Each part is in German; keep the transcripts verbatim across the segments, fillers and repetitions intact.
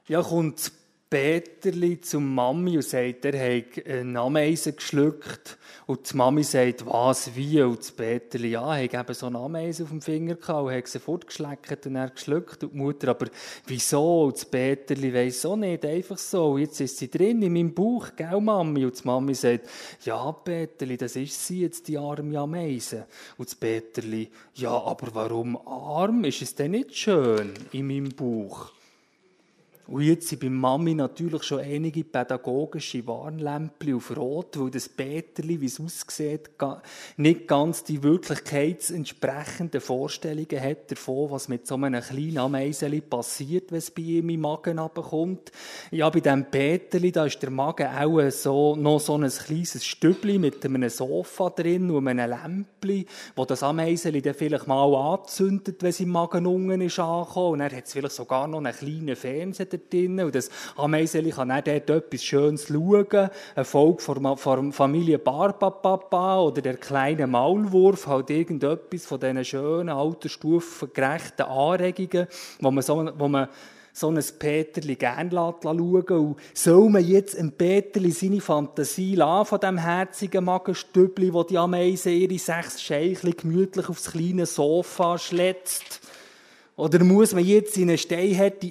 Ja, kommt das Peterli zum Mami und sagt, er hat eine Ameise geschluckt. Und die Mami sagt, was, wie? Und das Peterli, ja, er hat eben so eine Ameise auf dem Finger gehabt und hat sie fortgeschleckt und er geschluckt. Und die Mutter, aber wieso? Und das Peterli weiss auch nicht, einfach so. Und jetzt ist sie drin in meinem Bauch, gell, Mami? Und die Mami sagt, ja, Peterli, das ist sie jetzt, die arme Ameise. Und das Peterli, ja, aber warum arm? Ist es denn nicht schön in meinem Bauch? Und jetzt sind bei Mami natürlich schon einige pädagogische Warnlämpchen auf Rot, weil das Peterli, wie es aussieht, nicht ganz die wirklichkeitsentsprechenden Vorstellungen hat davon, was mit so einem kleinen Ameiseli passiert, wenn es bei ihm im Magen runterkommt. Ja, bei diesem Peterli, da ist der Magen auch so, noch so ein kleines Stübli mit einem Sofa drin und einem Lämpchen, wo das Ameiseli dann vielleicht mal anzündet, wenn es im Magen unten ist angekommen. Und dann hat es vielleicht sogar noch einen kleinen Fernseher drin. Und das Ameiseli kann dann dort etwas Schönes schauen. Eine Folge von, von Familie Barbapapa oder der kleine Maulwurf, halt irgendetwas von diesen schönen, altersstufengerechten Anregungen, wo man so, wo man so ein Peterli gerne schauen lässt. Und soll man jetzt einem Peterli seine Fantasie lassen, von diesem herzigen Magenstübli, wo die Ameise ihre sechs Scheichli gemütlich aufs kleine Sofa schlätzt? Oder muss man jetzt in eine steinharte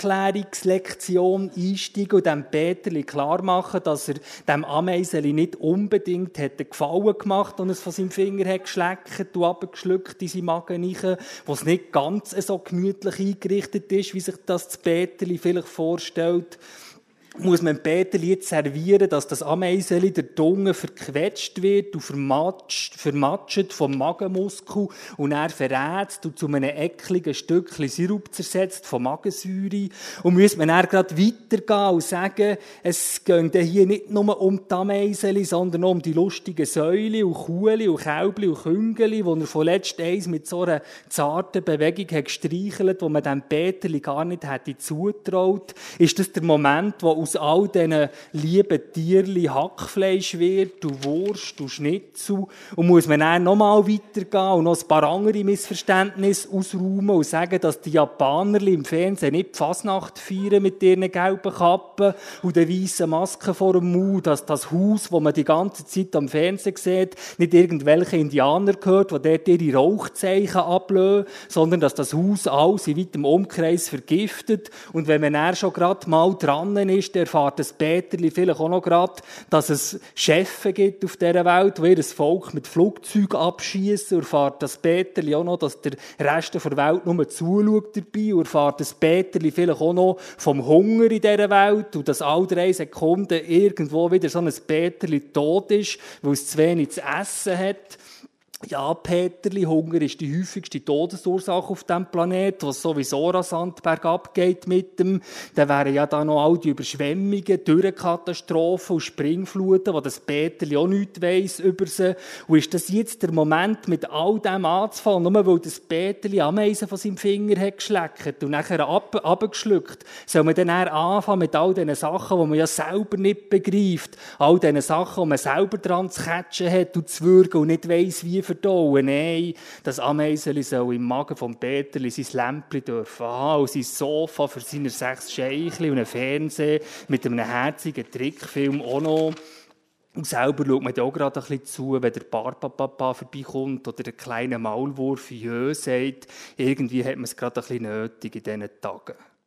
Aufklärungslektion einsteigen und dem Peterli klar machen, dass er dem Ameiseli nicht unbedingt hätte Gefallen gemacht und es von seinem Finger hat geschleckt und abgeschluckt in seinen Magen rein, wo es nicht ganz so gemütlich eingerichtet ist, wie sich das das Peterli vielleicht vorstellt? Muss man Peterli jetzt servieren, dass das Ameiseli der Zunge verquetscht wird und vermatscht, vermatscht vom Magenmuskel und er verrätzt und zu einem ekligen Stückchen Sirup zersetzt von Magensäure. Und muss man dann gerade weitergehen und sagen, es geht hier nicht nur um die Ameiseli, sondern auch um die lustigen Säule und Kuhli und Kälbli und Küngeli, die er von letzt eins mit so einer zarten Bewegung hat gestreichelt, wo man dem Peterli gar nicht hätte zutraut. Ist das der Moment, wo aus all diesen lieben Tierli Hackfleisch wird, und Wurst und Schnitzel. Und muss man dann nochmal weitergehen und noch ein paar andere Missverständnisse ausräumen und sagen, dass die Japanerli im Fernsehen nicht die Fasnacht feiern mit ihren gelben Kappen und den weißen Masken vor dem Mund, dass das Haus, das man die ganze Zeit am Fernsehen sieht, nicht irgendwelche Indianer gehört, die dort ihre Rauchzeichen ablösen, sondern dass das Haus alles in weitem Umkreis vergiftet. Und wenn man dann schon gerade mal dran ist, erfahrt das Peterli vielleicht auch noch gerade, dass es Chefs gibt auf dieser Welt, die ihr Volk mit Flugzeugen abschießen. Erfahrt das Peterli auch noch, dass der Rest der Welt nur zuschaut dabei. Erfahrt das Peterli vielleicht auch noch vom Hunger in dieser Welt und dass alle drei Sekunden irgendwo wieder so ein Peterli tot ist, weil es zu wenig zu essen hat. Ja, Peterli, Hunger ist die häufigste Todesursache auf diesem Planeten, was sowieso rasant bergab geht mit dem. Dann wären ja da noch all die Überschwemmungen, Dürrekatastrophen und Springfluten, wo das Peterli auch nichts weiss über sie. Und ist das jetzt der Moment, mit all dem anzufangen, nur weil das Peterli Ameisen von seinem Finger hat geschleckt und nachher ab, abgeschluckt? Soll man dann anfangen mit all diesen Sachen, die man ja selber nicht begreift? All diesen Sachen, die man selber dran zu catchen hat und zu würgen und nicht weiss, wie verdauen. Nein, das Ameiseli soll im Magen von Peterli sein Lämpchen dürfen haben und sein Sofa für seine sechs Scheichli und einen Fernseher mit einem herzigen Trickfilm auch noch. Und selber schaut man auch gerade ein bisschen zu, wenn der Barbapapa vorbeikommt oder der kleine Maulwurf Jö sagt. Irgendwie hat man es gerade ein bisschen nötig in diesen Tagen.